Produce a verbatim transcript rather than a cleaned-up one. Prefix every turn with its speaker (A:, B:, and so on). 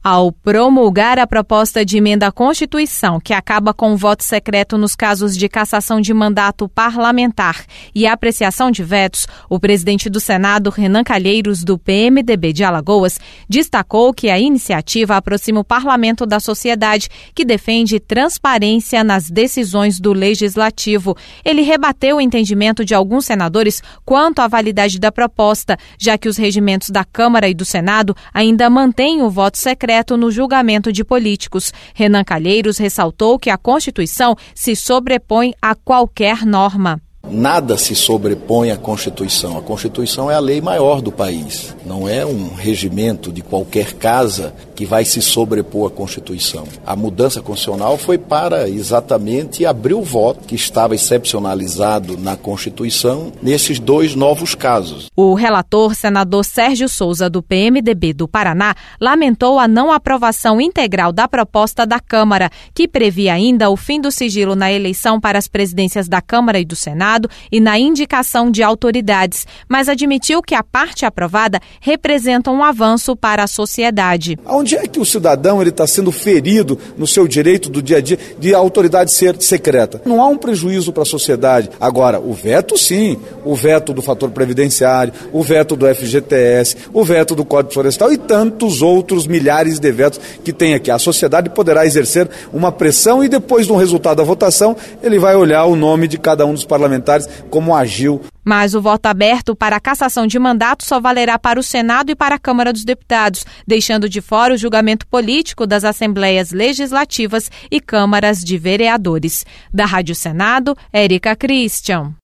A: Ao promulgar a proposta de emenda à Constituição, que acaba com o voto secreto nos casos de cassação de mandato parlamentar e apreciação de vetos, o presidente do Senado, Renan Calheiros, do P M D B de Alagoas, destacou que a iniciativa aproxima o parlamento da sociedade, que defende transparência nas decisões do Legislativo. Ele rebateu o entendimento de alguns senadores quanto à validade da proposta, já que os regimentos da Câmara e do Senado ainda mantêm o voto secreto no julgamento de políticos. Renan Calheiros ressaltou que a Constituição se sobrepõe a qualquer norma.
B: Nada se sobrepõe à Constituição. A Constituição é a lei maior do país. Não é um regimento de qualquer casa que vai se sobrepor à Constituição. A mudança constitucional foi para exatamente abrir o voto que estava excepcionalizado na Constituição nesses dois novos casos.
A: O relator, senador Sérgio Souza, do P M D B do Paraná, lamentou a não aprovação integral da proposta da Câmara, que previa ainda o fim do sigilo na eleição para as presidências da Câmara e do Senado e na indicação de autoridades, mas admitiu que a parte aprovada representa um avanço para a sociedade.
C: Onde é que o cidadão ele está sendo ferido no seu direito do dia a dia de a autoridade ser secreta? Não há um prejuízo para a sociedade. Agora, o veto sim, o veto do fator previdenciário, o veto do F G T S, o veto do Código Florestal e tantos outros milhares de vetos que tem aqui. A sociedade poderá exercer uma pressão e depois do resultado da votação, ele vai olhar o nome de cada um dos parlamentares como agiu.
A: Mas o voto aberto para a cassação de mandato só valerá para o Senado e para a Câmara dos Deputados, deixando de fora o julgamento político das Assembleias Legislativas e Câmaras de Vereadores. Da Rádio Senado, Érica Christian.